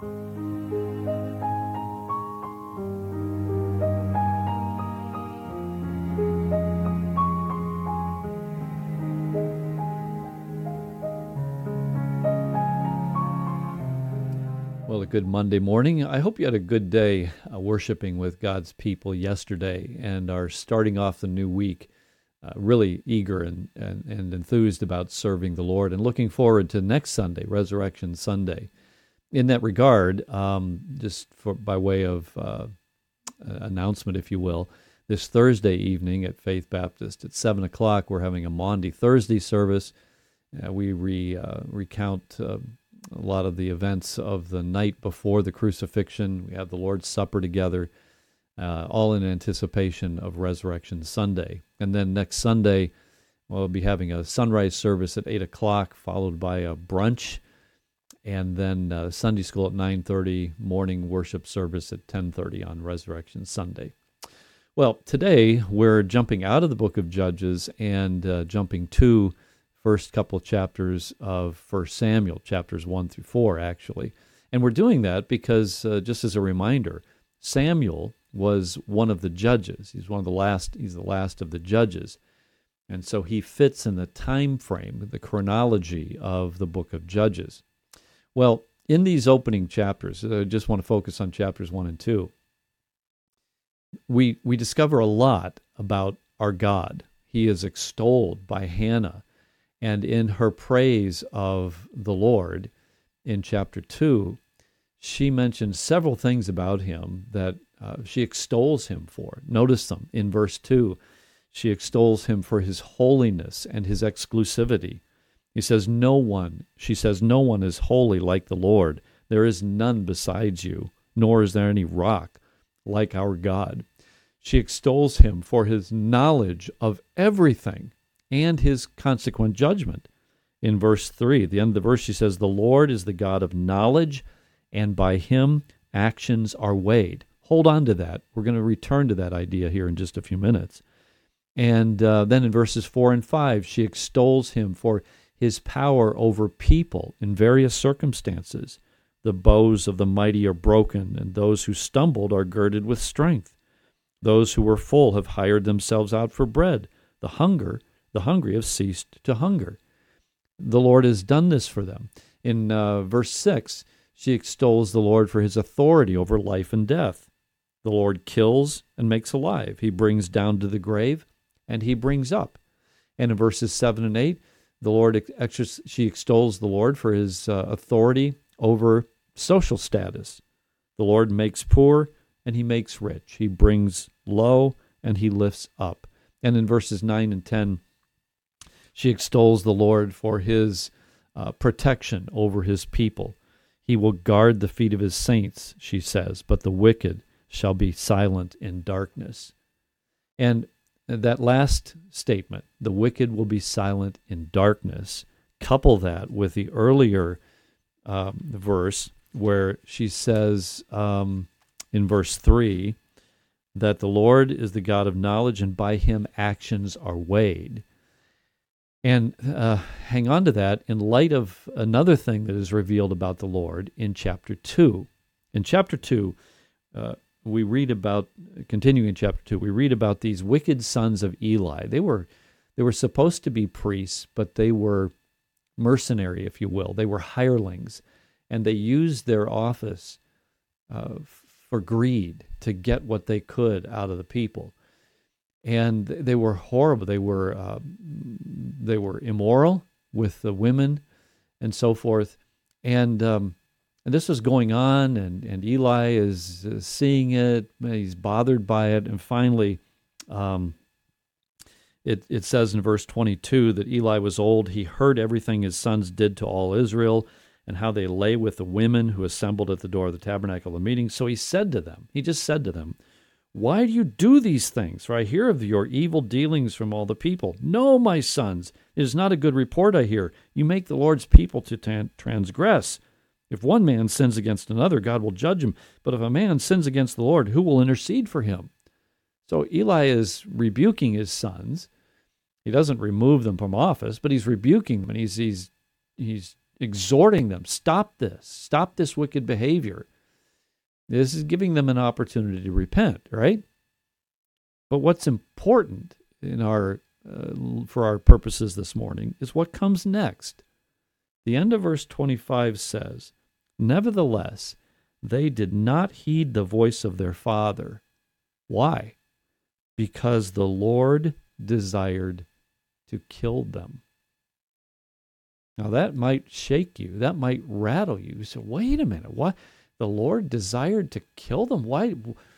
Well, a good Monday morning. I hope you had a good day worshiping with God's people yesterday and are starting off the new week really eager and enthused about serving the Lord and looking forward to next Sunday, Resurrection Sunday. In that regard, by way of announcement, if you will, this Thursday evening at Faith Baptist at 7 o'clock, we're having a Maundy Thursday service. We recount a lot of the events of the night before the crucifixion. We have the Lord's Supper together, all in anticipation of Resurrection Sunday. And then next Sunday, we'll be having a sunrise service at 8 o'clock, followed by a brunch, and then Sunday school at 9:30, morning worship service at 10:30 on Resurrection Sunday. Well, today we're jumping out of the book of Judges and jumping to first couple of chapters of 1 Samuel, chapters 1 through 4, actually. And we're doing that because, just as a reminder, Samuel was one of the judges. He's the last of the judges. And so he fits in the time frame, the chronology of the book of Judges. Well, in these opening chapters, I just want to focus on chapters 1 and 2, we discover a lot about our God. He is extolled by Hannah. And in her praise of the Lord, in chapter 2, she mentions several things about him that she extols him for. Notice them. In verse 2, she extols him for his holiness and his exclusivity. She says, no one is holy like the Lord. There is none besides you, nor is there any rock like our God. She extols him for his knowledge of everything and his consequent judgment. In verse 3, at the end of the verse, she says, the Lord is the God of knowledge, and by him actions are weighed. Hold on to that. We're going to return to that idea here in just a few minutes. And then in verses 4 and 5, she extols him for his power over people in various circumstances. The bows of the mighty are broken, and those who stumbled are girded with strength. Those who were full have hired themselves out for bread. The hungry have ceased to hunger. The Lord has done this for them. In verse 6, she extols the Lord for his authority over life and death. The Lord kills and makes alive. He brings down to the grave, and he brings up. And in verses 7 and 8, she extols the Lord for his authority over social status. The Lord makes poor, and he makes rich. He brings low, and he lifts up. And in verses 9 and 10, she extols the Lord for his protection over his people. He will guard the feet of his saints, she says, but the wicked shall be silent in darkness. And that last statement, the wicked will be silent in darkness, couple that with the earlier verse where she says in verse 3 that the Lord is the God of knowledge, and by him actions are weighed. And hang on to that in light of another thing that is revealed about the Lord in chapter 2. In chapter 2, we read about, continuing in chapter 2, we read about these wicked sons of Eli. They were supposed to be priests, but they were mercenary, if you will. They were hirelings, and they used their office for greed to get what they could out of the people. And they were horrible. They were immoral with the women and so forth. And this was going on, and Eli is seeing it. He's bothered by it. And finally, it says in verse 22 that Eli was old. He heard everything his sons did to all Israel and how they lay with the women who assembled at the door of the tabernacle of meeting. So he just said to them, why do you do these things? For I hear of your evil dealings from all the people. No, my sons, it is not a good report I hear. You make the Lord's people to transgress. If one man sins against another, God will judge him. But if a man sins against the Lord, who will intercede for him? So Eli is rebuking his sons. He doesn't remove them from office, but he's rebuking them, and he's exhorting them, stop this wicked behavior. This is giving them an opportunity to repent, right? But what's important in for our purposes this morning is what comes next. The end of verse 25 says, "Nevertheless, they did not heed the voice of their father." Why? Because the Lord desired to kill them. Now that might shake you. That might rattle you. You say, wait a minute. What? The Lord desired to kill them? Why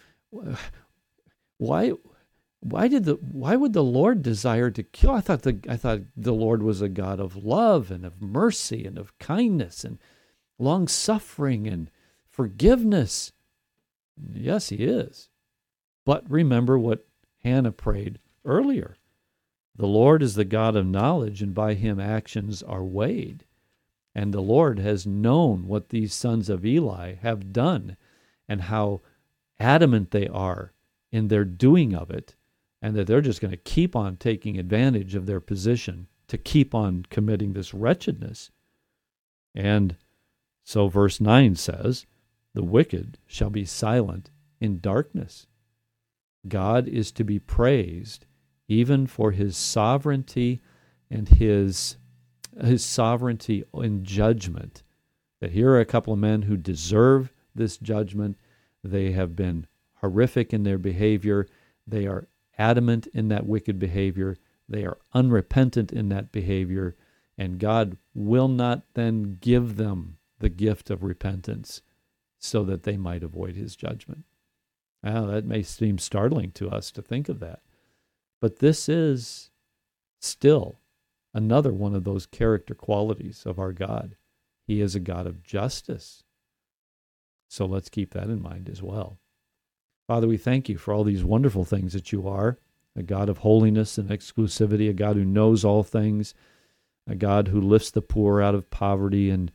would the Lord desire to kill? I thought the Lord was a God of love and of mercy and of kindness and long-suffering and forgiveness. Yes, he is. But remember what Hannah prayed earlier. The Lord is the God of knowledge, and by him actions are weighed. And the Lord has known what these sons of Eli have done and how adamant they are in their doing of it, and that they're just going to keep on taking advantage of their position to keep on committing this wretchedness. And so verse 9 says, "The wicked shall be silent in darkness." God is to be praised even for his sovereignty and his sovereignty in judgment. That here are a couple of men who deserve this judgment. They have been horrific in their behavior. They are adamant in that wicked behavior. They are unrepentant in that behavior. And God will not then give them the gift of repentance so that they might avoid his judgment. Now, that may seem startling to us to think of that. But this is still another one of those character qualities of our God. He is a God of justice. So let's keep that in mind as well. Father, we thank you for all these wonderful things that you are, a God of holiness and exclusivity, a God who knows all things, a God who lifts the poor out of poverty, and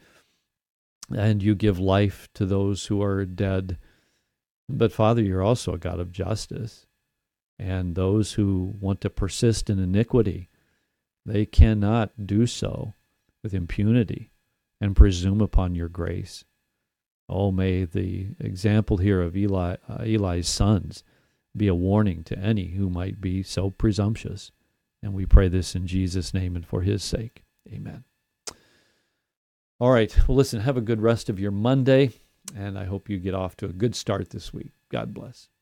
you give life to those who are dead. But Father, you're also a God of justice. And those who want to persist in iniquity, they cannot do so with impunity and presume upon your grace. Oh, may the example here of Eli's sons be a warning to any who might be so presumptuous. And we pray this in Jesus' name and for his sake. Amen. All right. Well, listen, have a good rest of your Monday, and I hope you get off to a good start this week. God bless.